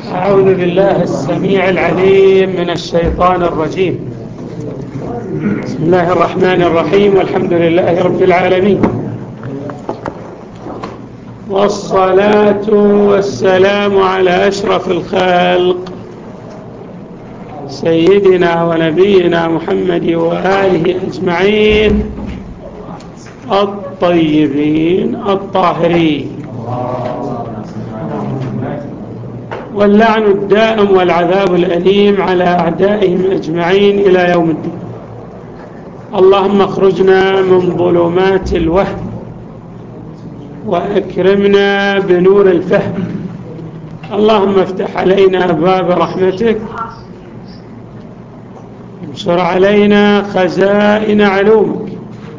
أعوذ بالله السميع العليم من الشيطان الرجيم. بسم الله الرحمن الرحيم، والحمد لله رب العالمين، والصلاة والسلام على أشرف الخلق سيدنا ونبينا محمد وآله أجمعين الطيبين الطاهرين، واللعن الدائم والعذاب الأليم على أعدائهم أجمعين إلى يوم الدين. اللهم اخرجنا من ظلمات الوهم وأكرمنا بنور الفهم. اللهم افتح علينا أبواب رحمتك، انشر علينا خزائن علومك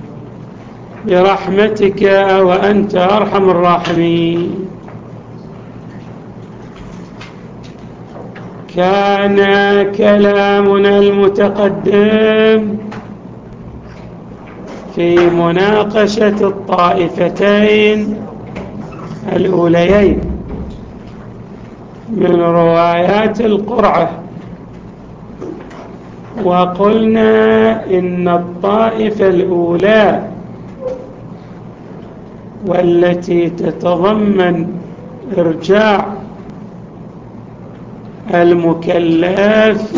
برحمتك وأنت أرحم الراحمين. كان كلامنا المتقدم في مناقشة الطائفتين الأوليين من روايات القرعة، وقلنا إن الطائفة الأولى والتي تتضمن إرجاع المكلف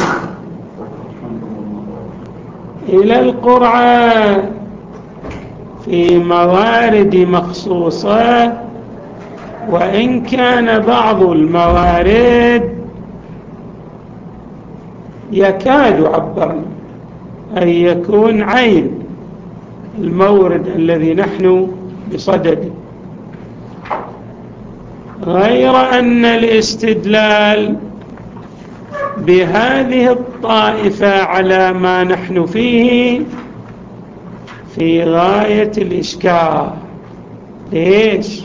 إلى القرعة في موارد مخصوصة، وإن كان بعض الموارد يكاد عبرنا أن يكون عين المورد الذي نحن بصدده، غير أن الاستدلال بهذه الطائفة على ما نحن فيه في غاية الإشكال. ليش؟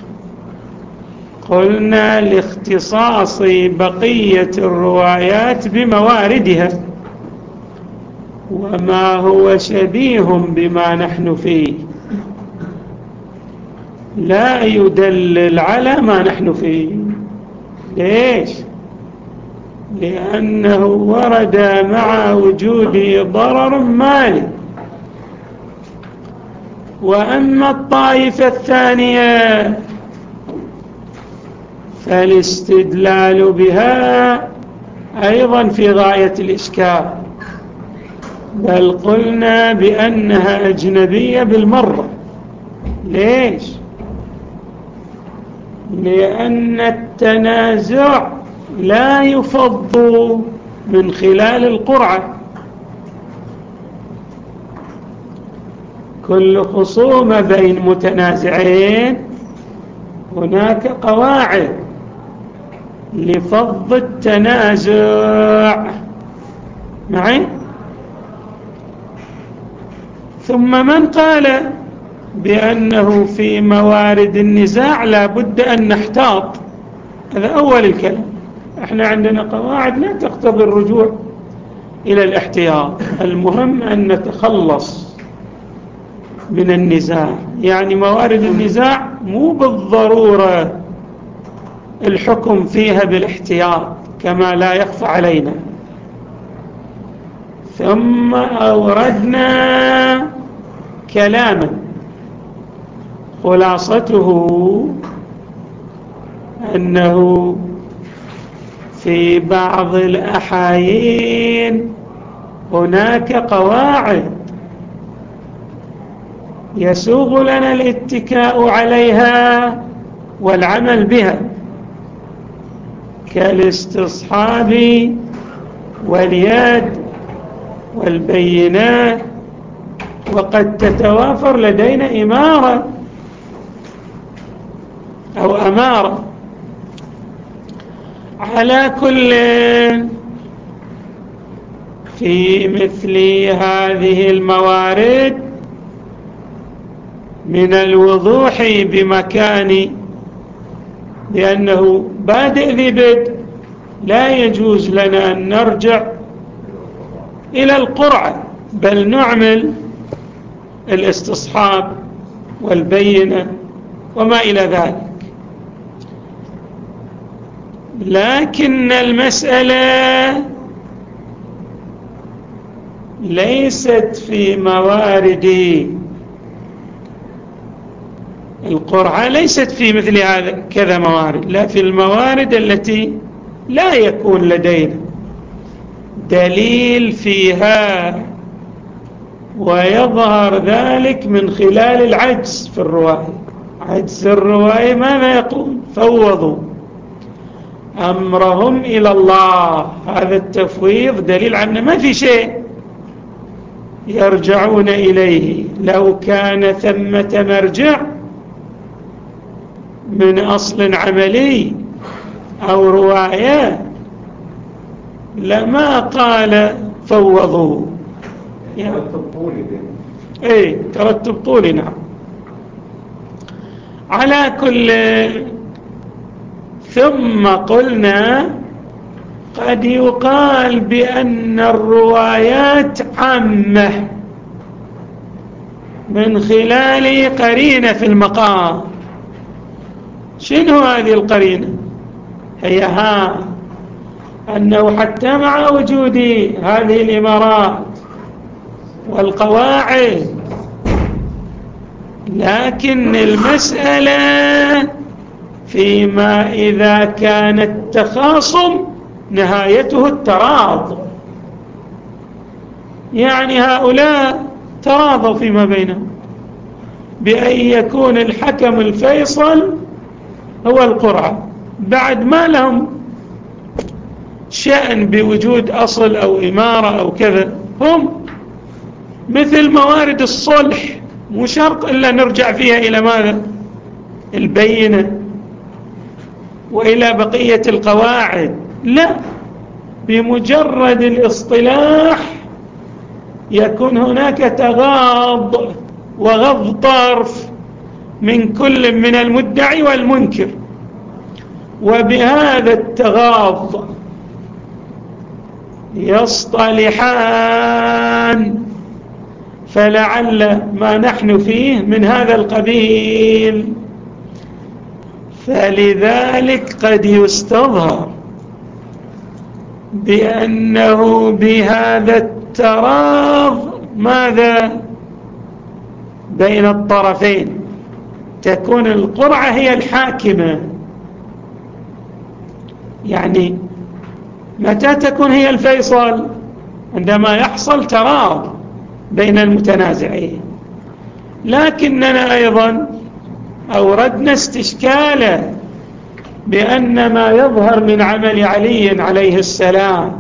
قلنا لاختصاص بقية الروايات بمواردها، وما هو شبيه بما نحن فيه لا يدلل على ما نحن فيه. ليش؟ لأنه ورد مع وجوده ضرر مالي. وأما الطائفة الثانية فالاستدلال بها أيضا في غاية الإشكال، بل قلنا بأنها أجنبية بالمرة. ليش؟ لأن التنازع لا يفض من خلال القرعة. كل خصومة بين متنازعين هناك قواعد لفض التنازع معي. ثم من قال بأنه في موارد النزاع لا بد أن نحتاط، هذا أول الكلام. احنا عندنا قواعد لا تقتضي الرجوع إلى الاحتياط، المهم أن نتخلص من النزاع. يعني موارد النزاع مو بالضرورة الحكم فيها بالاحتياط كما لا يخفى علينا. ثم أوردنا كلاما خلاصته أنه في بعض الأحايين هناك قواعد يسوغ لنا الاتكاء عليها والعمل بها، كالاستصحاب واليد والبينات، وقد تتوافر لدينا إمارة أو أمارة. على كل في مثل هذه الموارد من الوضوح بمكان بأنه بادئ ذي بدء لا يجوز لنا أن نرجع إلى القرعة، بل نعمل الاستصحاب والبينة وما إلى ذلك. لكن المسألة ليست في موارد القرعة، ليست في مثل هذا كذا موارد، لا، في الموارد التي لا يكون لدينا دليل فيها، ويظهر ذلك من خلال العجز في الرواية. عجز الرواية ماذا يقول؟ فوضوا أمرهم إلى الله. هذا التفويض دليل على ما في شيء يرجعون إليه. لو كان ثمة مرجع من أصل عملي أو رواية لما قال فوضوا. ترتب طولي. ايه، ترتب طولي، نعم. على كل، ثم قلنا قد يقال بأن الروايات عامة من خلال قرينة في المقام. شنو هذه القرينة؟ هي أنه حتى مع وجود هذه الإمارات والقواعد، لكن المسألة فيما إذا كان التخاصم نهايته التراض، يعني هؤلاء تراضوا فيما بينهم بأن يكون الحكم الفيصل هو القرعة، بعد ما لهم شأن بوجود أصل أو إمارة أو كذا. هم مثل موارد الصلح، مو شرط إلا نرجع فيها إلى ماذا؟ البينة وإلى بقية القواعد، لا، بمجرد الاصطلاح يكون هناك تغاض وغض طرف من كل من المدعي والمنكر، وبهذا التغاض يصطلحان، فلعل ما نحن فيه من هذا القبيل. فلذلك قد يستظهر بأنه بهذا التراض ماذا بين الطرفين تكون القرعة هي الحاكمة. يعني متى تكون هي الفيصل؟ عندما يحصل تراض بين المتنازعين. لكننا أيضا أوردنا استشكالا بأن ما يظهر من عمل علي عليه السلام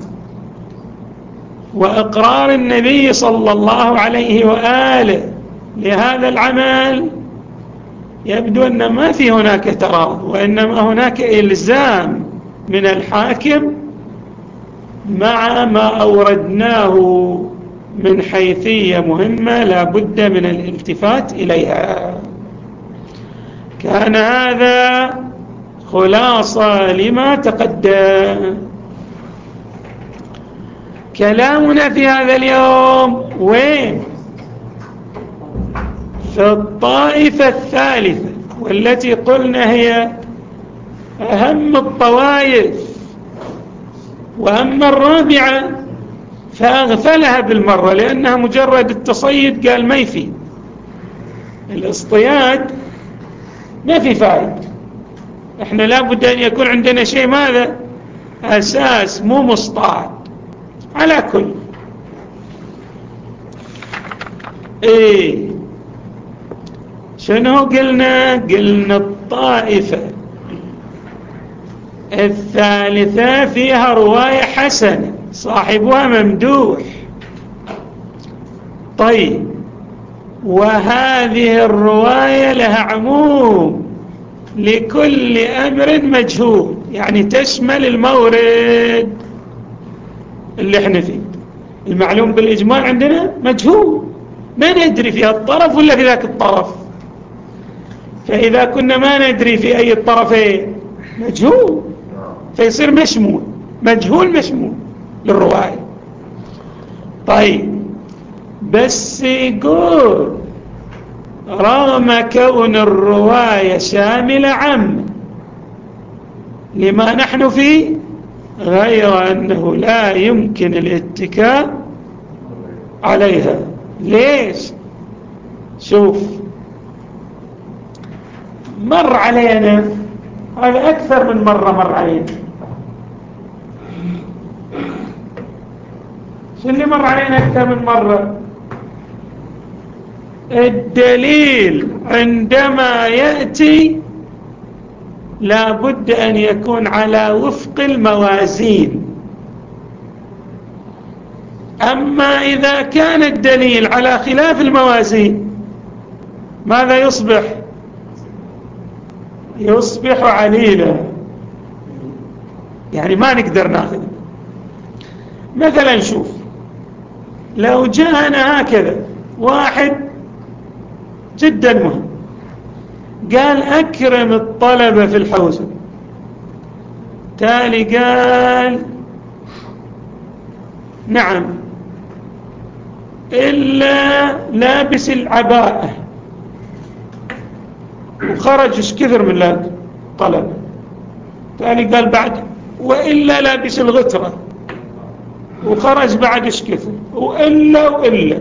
وإقرار النبي صلى الله عليه وآله لهذا العمل يبدو أن ما في هناك تراض، وإنما هناك إلزام من الحاكم مع ما أوردناه من حيثية مهمة لا بد من الالتفات إليها. كان هذا خلاصة لما تقدم. كلامنا في هذا اليوم وين؟ في الطائفة الثالثة، والتي قلنا هي أهم الطوائف وأما الرابعة فأغفلها بالمرة، لأنها مجرد التصيد، قال ما يفيد الاصطياد، ما في فائدة. احنا لابد أن يكون عندنا شيء ماذا؟ أساس، مو مصطاد. على كل شنو قلنا الطائفة الثالثة فيها رواية حسنة صاحبها ممدوح. طيب، وهذه الرواية لها عموم لكل أمر مجهول، يعني تشمل المورد اللي احنا فيه. المعلوم بالإجمال عندنا مجهول، ما ندري في الطرف ولا في ذاك الطرف، فإذا كنا ما ندري في أي الطرفين مجهول، فيصير مشمول، مجهول مشمول للرواية. طيب، بس يقول رغم كون الرواية شاملة عامة لما نحن فيه، غير أنه لا يمكن الاتكاء عليها. ليش؟ شوف، مر علينا هذا أكثر من مرة، مر علينا. شو اللي مر علينا أكثر من مرة؟ الدليل عندما يأتي لا بد أن يكون على وفق الموازين. أما إذا كان الدليل على خلاف الموازين ماذا يصبح؟ يصبح عليلا، يعني ما نقدر ناخذ. مثلا شوف، لو جاءنا هكذا واحد جدا مهم قال أكرم الطلبة في الحوزة، تالي قال نعم إلا لابس العباءة، وخرج ايش كثر من الطلبة، تالي قال بعد وإلا لابس الغترة، وخرج بعد ايش كثر، وإلا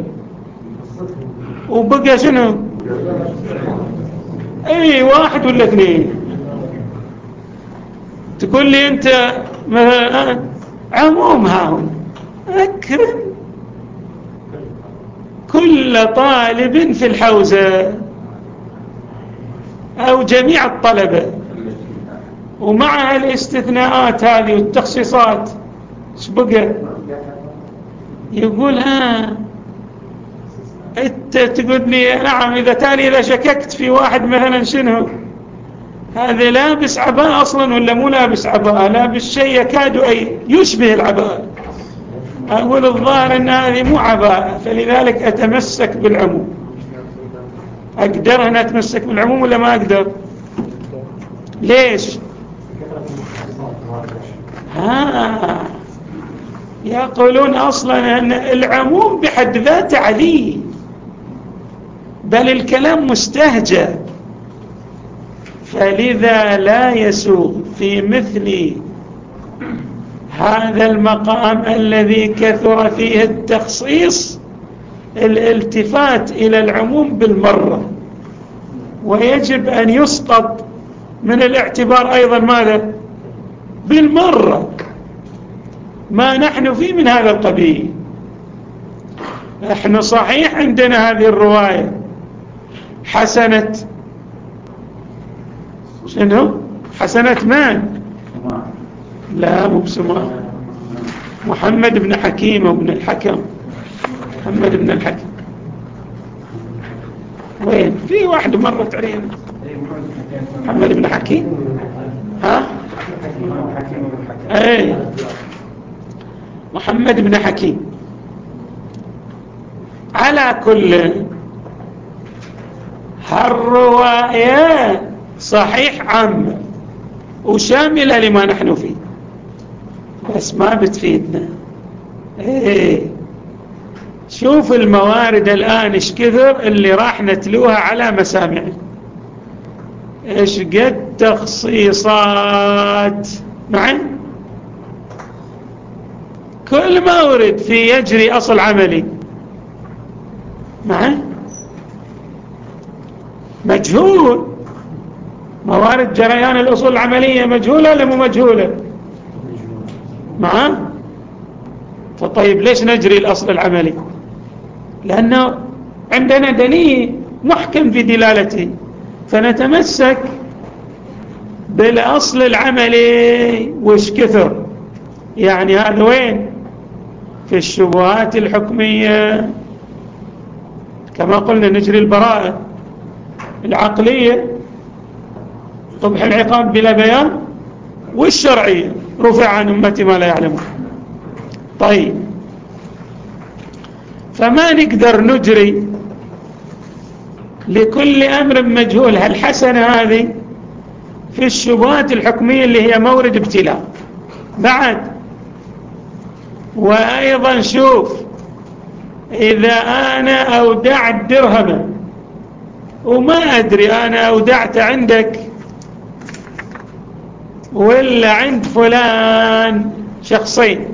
وبقى شنو؟ اي واحد ولا اثنين. تقول لي انت مثلا عموم هاهم أكرم كل طالب في الحوزة أو جميع الطلبة، ومع الاستثناءات هذه والتخصيصات ايش بقى؟ يقول انت تقول لي نعم، إذا تالي إذا شككت في واحد مثلا شنو هذا لابس عباءة أصلا ولا مو لابس عباءة، لابس شيء يكاد أي يشبه العباءة، أقول الظاهر أن هذه مو عباءة، فلذلك أتمسك بالعموم. أقدر أن أتمسك بالعموم ولا ما أقدر؟ ليش؟ يقولون أصلا أن العموم بحد ذاته عليه، بل الكلام مستهجى، فلذا لا يسوغ في مثل هذا المقام الذي كثر فيه التخصيص الالتفات إلى العموم بالمرة، ويجب أن يسقط من الاعتبار أيضا ماذا؟ بالمرة ما نحن فيه من هذا القبيل. احنا صحيح عندنا هذه الرواية حسنة شنو؟ حسنة من؟ لا مو بسماء، محمد بن حكيم وابن الحكم. محمد بن الحكم وين؟ في واحد مرت علينا محمد بن حكيم. اي محمد بن حكيم. على كل هالرواية صحيح عامة وشاملة لما نحن فيه، بس ما بتفيدنا. شوف الموارد الآن ايش كثر اللي راح نتلوها على مسامعنا، ايش قد تخصيصات. معي كل مورد في يجري أصل عملي معي مجهول. موارد جريان الأصول العملية مجهولة ولا مو مجهولة؟ معه. فطيب ليش نجري الأصل العملي؟ لأنه عندنا دليل محكم في دلالته، فنتمسك بالأصل العملي. وش كثر يعني هذا وين؟ في الشبهات الحكمية كما قلنا نجري البراءة العقلية قبح العقاب بلا بيان، والشرعية رفع عن أمتي ما لا يعلمون. طيب فما نقدر نجري لكل أمر مجهول هالحسنة هذه في الشبهات الحكمية اللي هي مورد ابتلاء بعد. وأيضا شوف، إذا أنا أودعت درهما وما أدري أنا أودعت عندك ولا عند فلان شخصين،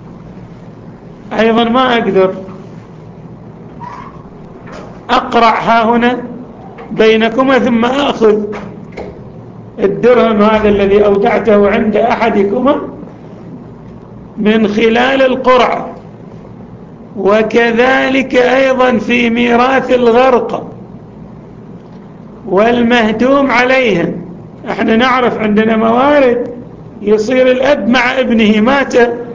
أيضا ما أقدر أقرع ها هنا بينكما ثم أخذ الدرهم هذا الذي أودعته عند أحدكما من خلال القرعة. وكذلك أيضا في ميراث الغرقى والمهدوم عليهم، احنا نعرف عندنا موارد يصير الأب مع ابنه مات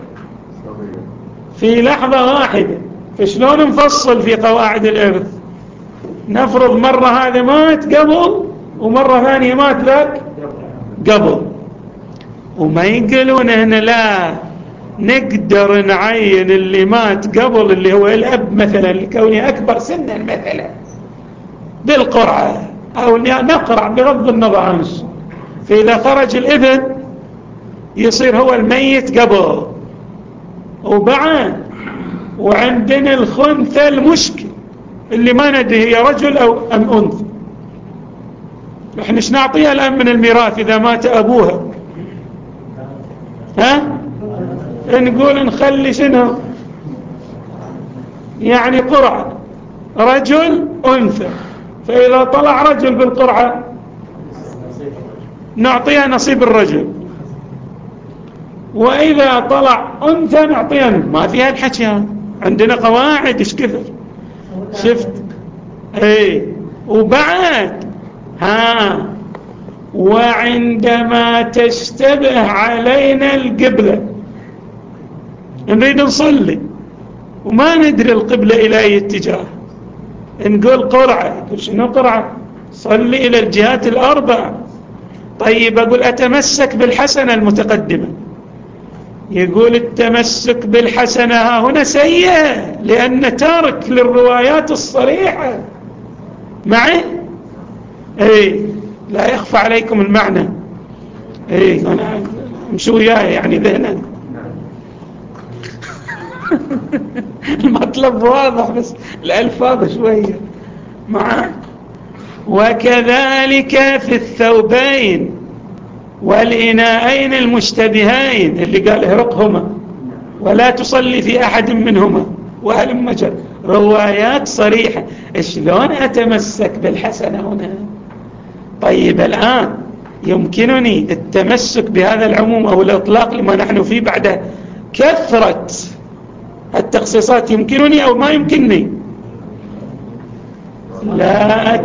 في لحظة واحدة، فشلون نفصل في قواعد الإرث؟ نفرض مرة هذا مات قبل ومرة ثانية مات ذاك قبل، وما ينقلون هنا لا نقدر نعين اللي مات قبل اللي هو الأب مثلا لكونه أكبر سنا مثلا بالقرعة، أو نقرع بغض النظر عن السن، فإذا خرج الابن يصير هو الميت قبل وبعد. وعندنا الخنثى المشكل اللي ما ندري هي رجل أو أم أنثى، نحن ايش نعطيها الآن من الميراث إذا مات أبوها؟ نقول نخلي شنو يعني قرعة رجل أنثى، فإذا طلع رجل بالقرعة نعطيها نصيب الرجل، وإذا طلع أنثى نعطيها. ما فيها الحكي، عندنا قواعد ايش كثر شفت. وبعد وعندما تشتبه علينا القبلة نريد نصلي وما ندري القبلة إلى أي اتجاه، نقول قرعة. يقول شنو قرعة؟ صلي إلى الجهات الأربع. طيب أقول أتمسك بالحسنة المتقدمة، يقول التمسك بالحسنة ها هنا سيئة لأن تارك للروايات الصريحة معي. لا يخفى عليكم المعنى. أنا مشو وياي يعني ذهنا المطلب واضح بس الألفاظ شوية معه. وكذلك في الثوبين والإناءين المشتبهين اللي قال اهرقهما ولا تصلي في أحد منهما وهلم جر، روايات صريحة. شلون أتمسك بالحسنة هنا؟ طيب الآن يمكنني التمسك بهذا العموم أو الإطلاق لما نحن فيه بعد كثرة التخصيصات، يمكنني أو ما يمكنني؟ لا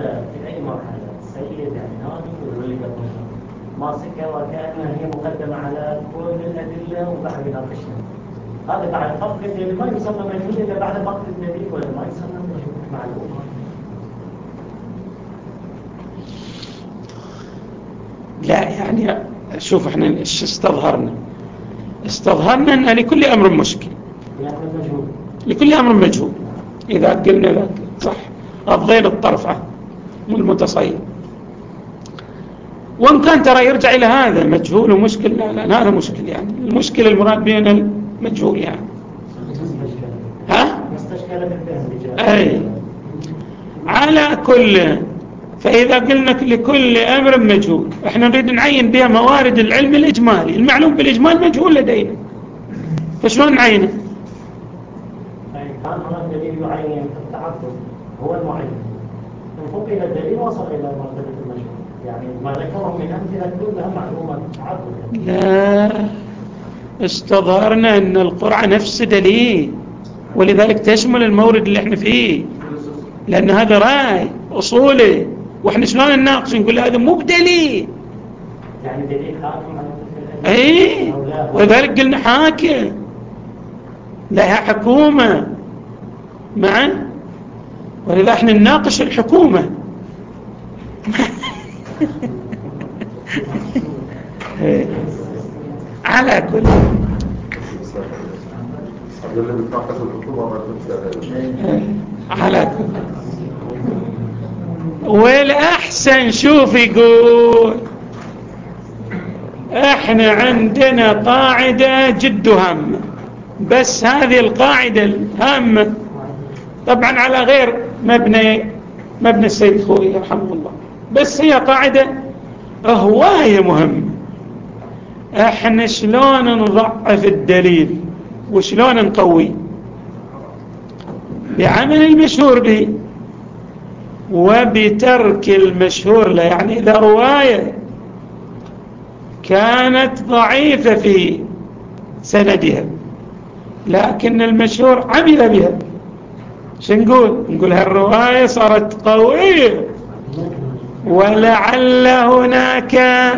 ماسكة وكأنها هي مقدمة على كل الأدلة وبعد ناقشها. هذا بعد فقد الدليل ما يسمى مجهول إلا بعد فقد الدليل، ولا ما يسمى مجهول معلومة. لا يعني شوف احنا ايش استظهرنا ان لكل امر مشكل، لكل امر مجهول. اذا قلنا لك صح الضيل الطرفة والمتصيد، وان كان ترى يرجع الى هذا مجهول ومشكل. لا هذا مشكل، يعني المشكل المراد بين المجهول يعني على كل. فإذا قلنا لكل أمر مجهول، احنا نريد نعين بها موارد العلم الإجمالي، المعلوم بالإجمال مجهول لدينا، فشلون نعينه؟ كان هناك دليل يعين التعدد هو المعين، من فوق إلى الدليل وصل إلى مرتبة المجهول، يعني ما ذكره من أمثلة كلها معلومة تعدد. لا استظهرنا أن القرعة نفس دليل، ولذلك تشمل المورد اللي احنا فيه، لأن هذا رأي أصولي، وإحنا شلون نناقش نقول هذا مو بدليل، يعني دليل حاكم على ولذلك قلنا حاكم لها حكومة معا، ولذلك احنا نناقش الحكومة على كل على كل. والأحسن شوف يقول احنا عندنا قاعدة جد هامة، بس هذه القاعدة الهامة طبعا على غير مبنى السيد خوي رحمه الله، بس هي قاعدة هواية مهمة. احنا شلون نضعف الدليل وشلون نقويه؟ بعمل المشهور به وبترك المشهور له. يعني إذا رواية كانت ضعيفة في سندها لكن المشهور عمل بها، شو نقول هالرواية صارت قوية، ولعل هناك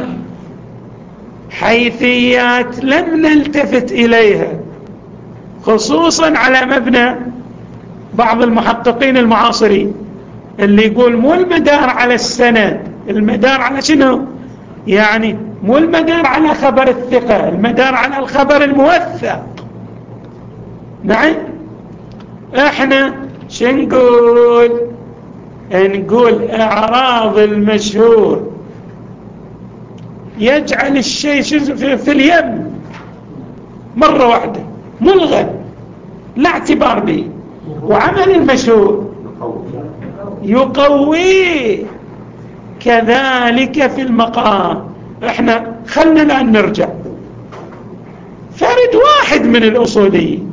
حيثيات لم نلتفت إليها، خصوصا على مبنى بعض المحققين المعاصرين اللي يقول مو المدار على السند، المدار على شنو؟ يعني مو المدار على خبر الثقة، المدار على الخبر الموثق. نعم، احنا شو نقول اعراض المشهور يجعل الشيء في اليم مرة واحدة ملغى لا اعتبار به، وعمل المشهور يقويه كذلك في المقام. احنا خلنا الآن نرجع، فرد واحد من الأصوليين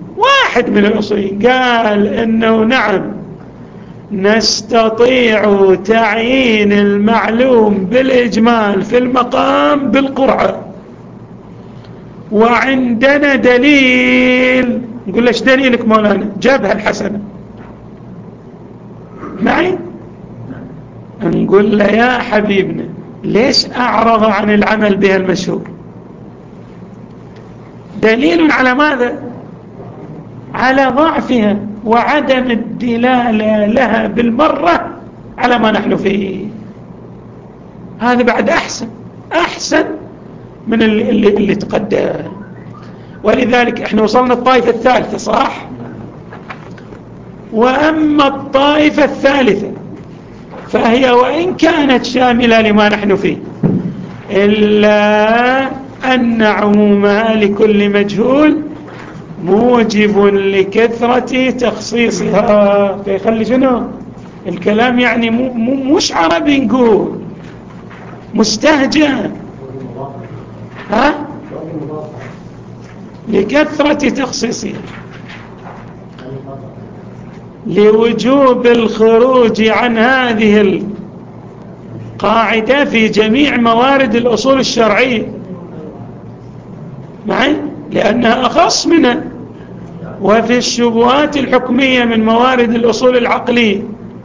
قال انه نعم نستطيع تعيين المعلوم بالإجمال في المقام بالقرعة، وعندنا دليل. نقول ليش دليلك مولانا؟ جابها الحسنة معي. نقول له يا حبيبنا ليش أعرض عن العمل بها المشهور؟ دليل على ماذا؟ على ضعفها وعدم الدلالة لها بالمرة على ما نحن فيه. هذا بعد أحسن من اللي تقدم. ولذلك احنا وصلنا الطائفة الثالثة صح؟ وأما الطائفة الثالثة فهي وإن كانت شاملة لما نحن فيه إلا أن عمومها لكل مجهول موجب لكثرة تخصيصها. فيخلي شنو الكلام؟ يعني مش عربي نقول مستهجن، ها؟ لكثرة تخصيصها لوجوب الخروج عن هذه القاعدة في جميع موارد الأصول الشرعية معي، لأنها أخص منها. وفي الشبهات الحكمية من موارد الأصول العقلية،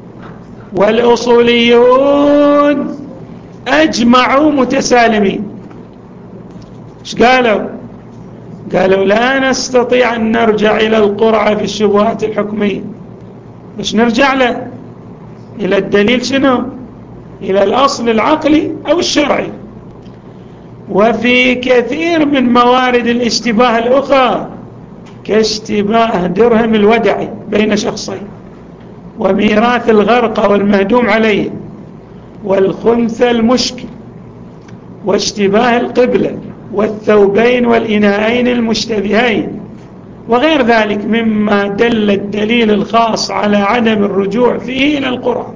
والأصوليون أجمعوا متسالمين. ايش قالوا؟ قالوا لا نستطيع أن نرجع إلى القرعة في الشبهات الحكمية. مش نرجع له إلى الدليل شنو؟ إلى الأصل العقلي أو الشرعي. وفي كثير من موارد الاشتباه الأخرى كاشتباه درهم الودعي بين شخصين، وميراث الغرقى والمهدوم عليه، والخنثى المشكل، واشتباه القبلة، والثوبين والإناءين المشتبهين، وغير ذلك مما دل الدليل الخاص على عدم الرجوع فيه إلى القرآن.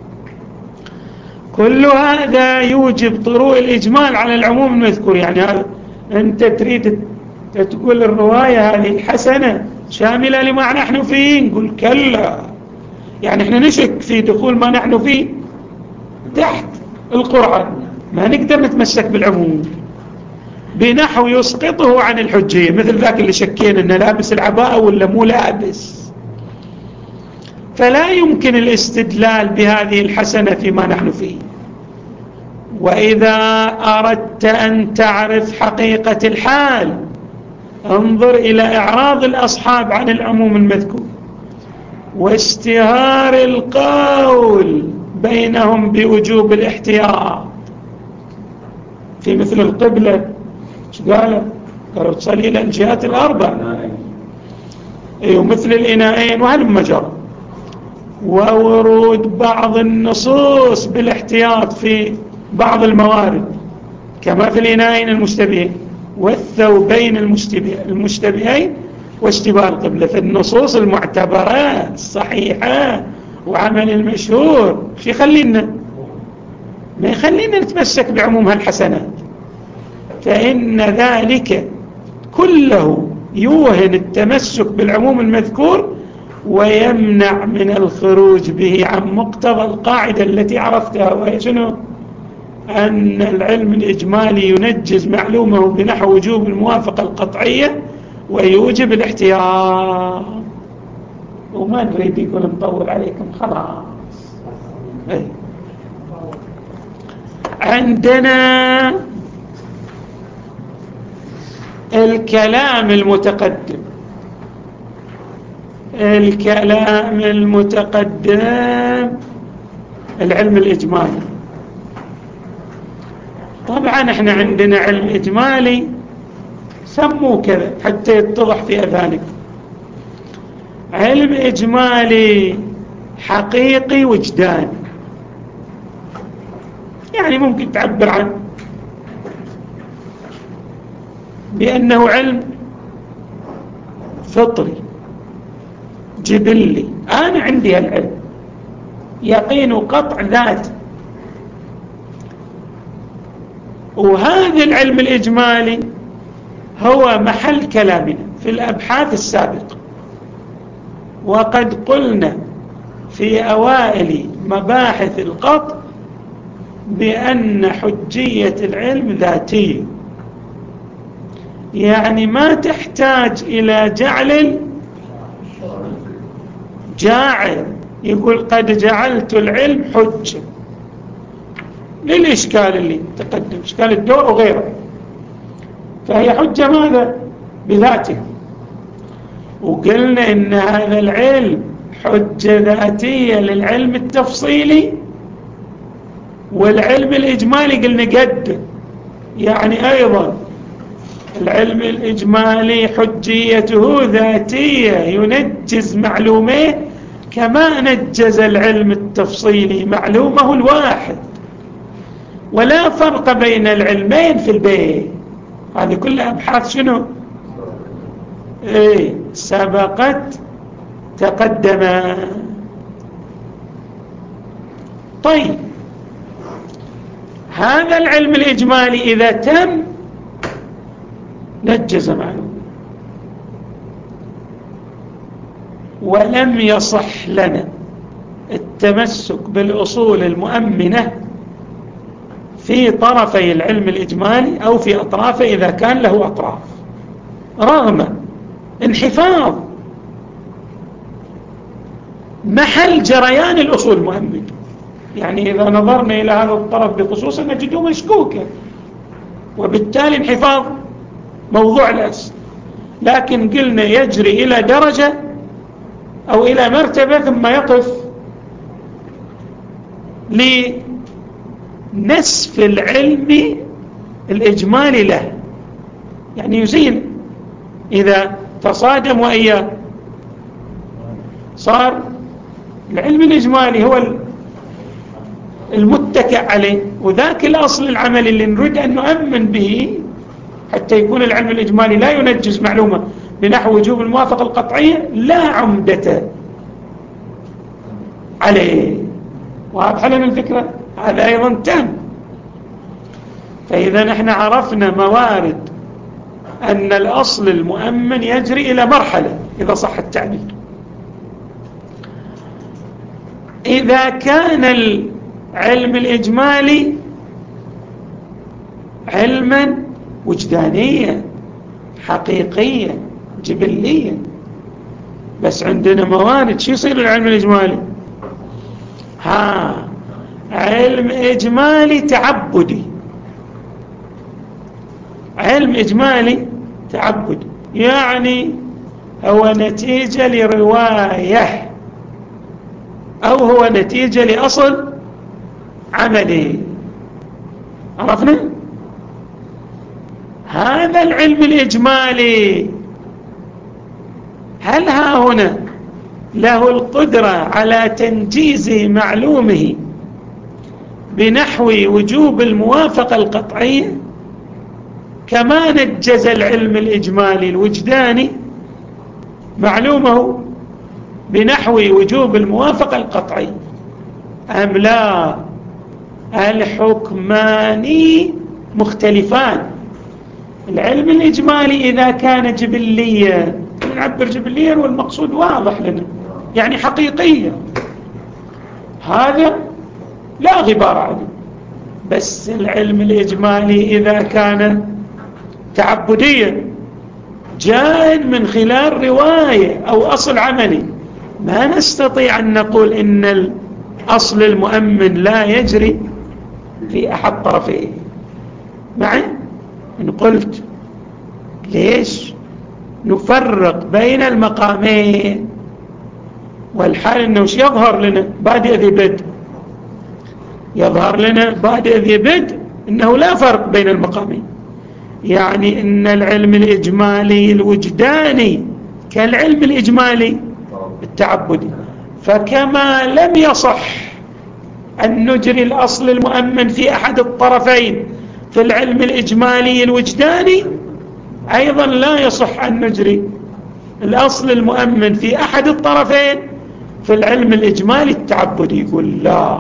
كل هذا يوجب طروء الإجمال على العموم المذكور. يعني هذا أنت تريد تقول الرواية هذه الحسنة شاملة لما نحن فيه، نقول كلا. يعني احنا نشك في دخول ما نحن فيه تحت القرآن، ما نقدر نتمسك بالعموم بنحو يسقطه عن الحجية، مثل ذاك اللي شكين انه لابس العباءة ولا مو لابس. فلا يمكن الاستدلال بهذه الحسنة فيما نحن فيه. وإذا أردت أن تعرف حقيقة الحال انظر إلى إعراض الأصحاب عن العموم المذكور، واشتهار القول بينهم بوجوب الاحتياط في مثل القبلة. ايش قالوا؟ تصلي إلى الجهات الأربع، ومثل الإناءين وهلم جرى. وورود بعض النصوص بالاحتياط في بعض الموارد كما في الإناءين المشتبهين والثوبين المشتبهين واشتباه القبلة. في النصوص المعتبرة الصحيحة وعمل المشهور ما يخلينا نتمسك بعموم هالحسنات. فإن ذلك كله يوهن التمسك بالعموم المذكور ويمنع من الخروج به عن مقتضى القاعدة التي عرفتها، وهي شنو؟ أن العلم الإجمالي ينجز معلومه بنحو وجوب الموافقة القطعية ويوجب الاحتياط. وما نريد يقول نطول عليكم خلاص. عندنا الكلام المتقدم. الكلام المتقدم العلم الإجمالي. طبعا احنا عندنا علم إجمالي سموه كذا حتى يتضح في أذهانكم. علم إجمالي حقيقي وجداني، يعني ممكن تعبر عنه بأنه علم فطري جبلي. أنا عندي العلم يقين وقطع ذات، وهذا العلم الإجمالي هو محل كلامنا في الأبحاث السابقة. وقد قلنا في أوائل مباحث القطع بأن حجية العلم ذاتية، يعني ما تحتاج إلى جاعل يقول قد جعلت العلم حجة للإشكال اللي تقدم، إشكال الدور وغيره، فهي حجة ماذا؟ بذاته. وقلنا إن هذا العلم حجة ذاتية للعلم التفصيلي، والعلم الإجمالي قلنا قد، يعني أيضا العلم الإجمالي حجيته ذاتية ينجز معلومه كما نجز العلم التفصيلي معلومه الواحد، ولا فرق بين العلمين في البيت. هذه كلها أبحاث شنو؟ سبقت تقدم. طيب هذا العلم الإجمالي إذا تم نجز معلومه، ولم يصح لنا التمسك بالأصول المؤمنة في طرفي العلم الإجمالي أو في أطرافه إذا كان له أطراف، رغم انحفاظ محل جريان الأصول المؤمنة. يعني إذا نظرنا إلى هذا الطرف بخصوصه نجده مشكوكا، وبالتالي انحفاظ موضوع الأصل. لكن قلنا يجري إلى درجة أو إلى مرتبة ثم يقف لنسف العلم الإجمالي له، يعني يزيل إذا تصادم وإياه، صار العلم الإجمالي هو المتكئ عليه، وذاك الأصل العملي اللي نريد أن نؤمن به حتى يكون العلم الإجمالي لا ينجز معلومة بنحو وجوب الموافقة القطعية لا عمدة عليه. واضح لنا الفكرة؟ هذا أيضا تام. فإذا نحن عرفنا موارد أن الأصل المؤمن يجري إلى مرحلة إذا صح التعبير. إذا كان العلم الإجمالي علما وجدانيا حقيقيا جبليا، بس عندنا موارد، شو يصير العلم الإجمالي؟ علم إجمالي تعبدي. علم إجمالي تعبدي يعني هو نتيجة لرواية أو هو نتيجة لأصل عملي. عرفنا؟ هذا العلم الإجمالي هل ها هنا له القدرة على تنجيز معلومه بنحو وجوب الموافقة القطعية كما نجز العلم الإجمالي الوجداني معلومه بنحو وجوب الموافقة القطعية، أم لا؟ الحكمان مختلفان العلم الإجمالي إذا كان جبليا، نعبر جبليا والمقصود واضح لنا، يعني حقيقيا، هذا لا غبار عليه. بس العلم الإجمالي إذا كان تعبديا جاء من خلال رواية أو أصل عملي، ما نستطيع أن نقول إن الأصل المؤمن لا يجري في أحد طرفيه. معي؟ إن قلت ليش نفرق بين المقامين، والحال أنه يظهر لنا بادئ ذي بدء، يظهر لنا بادئ ذي بدء أنه لا فرق بين المقامين، يعني أن العلم الإجمالي الوجداني كالعلم الإجمالي التعبدي. فكما لم يصح أن نجري الأصل المؤمن في أحد الطرفين في العلم الإجمالي الوجداني، أيضا لا يصح أن نجري الأصل المؤمن في أحد الطرفين في العلم الإجمالي التعبدي. يقول لا،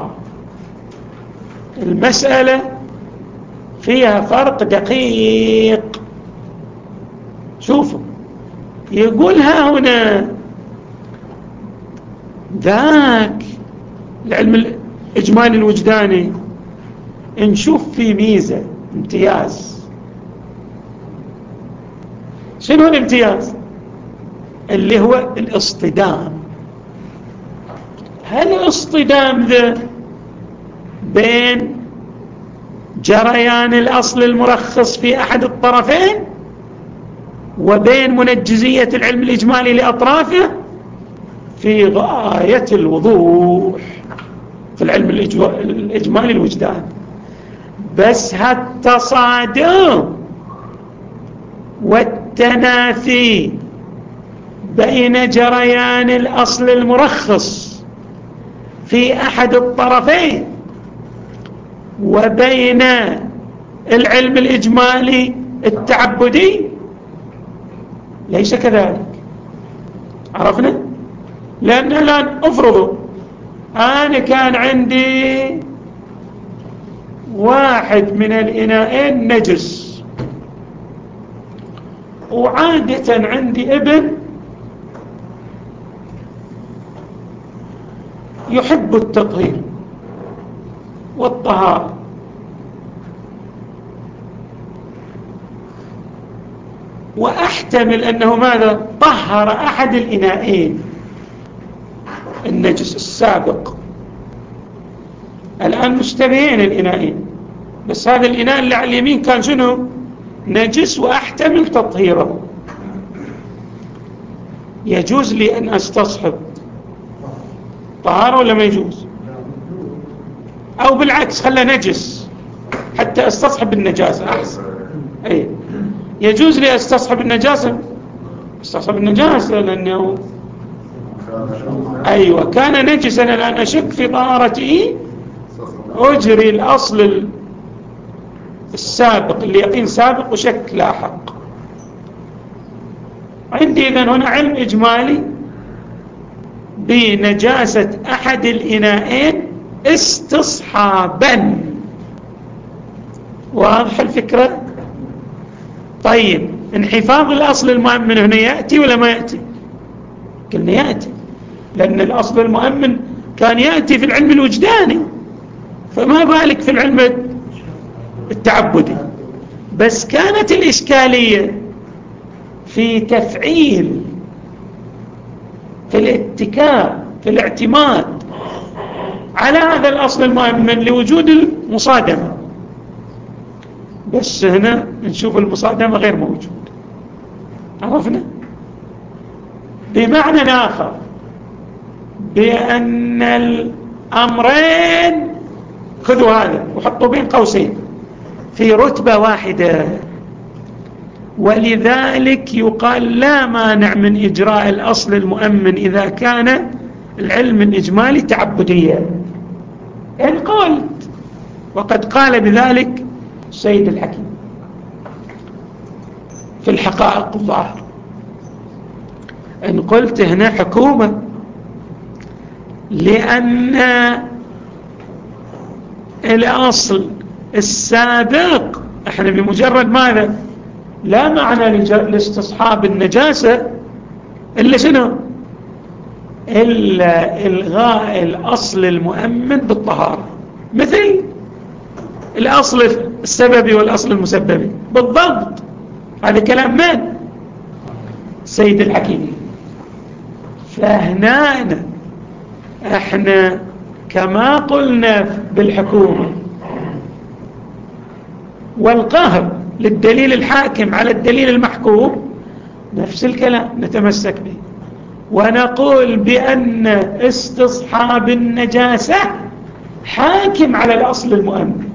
المسألة فيها فرق دقيق. شوفوا، يقولها هنا ذاك العلم الإجمالي الوجداني نشوف فيه ميزة، امتياز. شنو الامتياز؟ اللي هو الاصطدام. هل الاصطدام ذا بين جريان الأصل المرخص في أحد الطرفين وبين منجزية العلم الإجمالي لأطرافه في غاية الوضوح في العلم الإجمالي الوجداني. بس هالتصادم والتنافي بين جريان الأصل المرخص في أحد الطرفين وبين العلم الإجمالي التعبدي ليس كذلك. عرفنا؟ لأن الآن أفرضوا أنا كان عندي واحد من الإناءين نجس، وعادة عندي ابن يحب التطهير والطهارة، وأحتمل أنه ماذا؟ طهر أحد الإناءين النجس السابق. الآن مشتبهين الإناءين، بس هذا الإناء اللي على اليمين كان شنو؟ نجس، وأحتمل تطهيره. يجوز لي أن أستصحب طهارة ولا ما يجوز؟ أو بالعكس خلى نجس حتى أستصحب النجاسة أحسن. أي يجوز لي أستصحب النجاسة، أستصحب النجاسة لأنه أيوة كان نجسا الآن أشك في طهارته، أجري الأصل السابق اللي يقين سابق وشك لاحق. عندي إذن هنا علم إجمالي بنجاسة أحد الإناءين استصحابا. واضح الفكرة؟ طيب انحفاظ الأصل المؤمن هنا يأتي ولا ما يأتي؟ قلنا يأتي، لأن الأصل المؤمن كان يأتي في العلم الوجداني، فما بالك في العلم التعبدي. بس كانت الإشكالية في تفعيل، في الاتكاء، في الاعتماد على هذا الأصل المؤمن لوجود المصادمة. بس هنا نشوف المصادمة غير موجود. عرفنا؟ بمعنى آخر، بأن الأمرين، خذوا هذا وحطوا بين قوسين، في رتبة واحدة، ولذلك يقال لا مانع من إجراء الأصل المؤمن إذا كان العلم الإجمالي تعبديا إن قلت، وقد قال بذلك السيد الحكيم في الحقائق الظاهر. إن قلت هنا حكومة، لأن الأصل السابق احنا بمجرد ماذا؟ لا معنى لاستصحاب النجاسة إلا شنو؟ إلا إلغاء الأصل المؤمن بالطهارة، مثل الأصل السببي والأصل المسببي بالضبط. هذا كلام من؟ سيد الحكيم. فهنا احنا كما قلنا بالحكومة والقهر للدليل الحاكم على الدليل المحكوم، نفس الكلام نتمسك به ونقول بأن استصحاب النجاسة حاكم على الأصل المؤمن.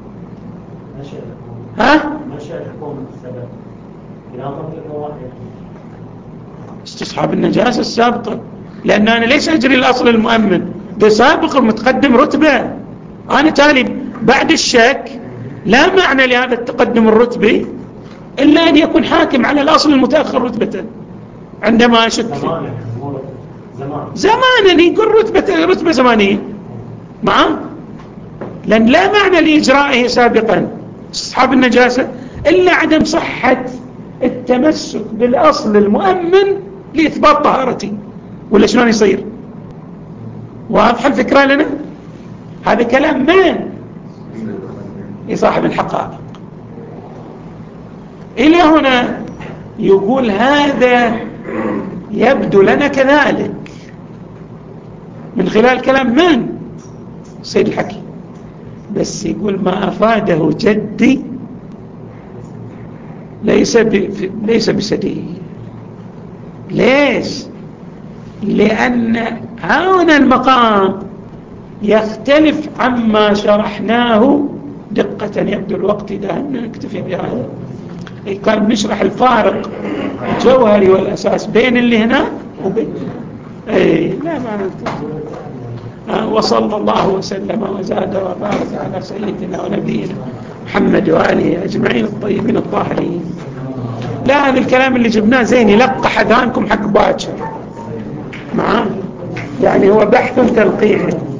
استصحاب النجاسة السابقة، لأن أنا ليس أجري الأصل المؤمن بسابق المتقدم رتبة، أنا تالي بعد الشك، لا معنى لهذا التقدم الرتبي إلا أن يكون حاكم على الأصل المتأخر رتبة عندما أشك فيه. زمانا يقول رتبة زمانية معه، لأن لا معنى لإجرائه سابقا استصحاب النجاسة إلا عدم صحة التمسك بالأصل المؤمن لإثبات طهارته، ولا شلون يصير؟ واضح الفكرة لنا؟ هذا كلام من صاحب الحقائق. إلى هنا يقول هذا يبدو لنا كذلك من خلال كلام من؟ سيد الحكيم. بس يقول ما أفاده جدي ليس بسديد. ليش؟ لأن هنا المقام يختلف عما شرحناه دقة. يبدو الوقت إذا نكتفي بهذا. كان نشرح الفارق الجوهري والأساس بين اللي هنا وبين لا ما وصلى الله وسلم وزاد وبارك على سيدنا ونبينا محمد وآله أجمعين الطيبين الطاهرين. لا هذا الكلام اللي جبناه زين يلقح أذهانكم حق باكر معاه، يعني هو بحث تلقيحي.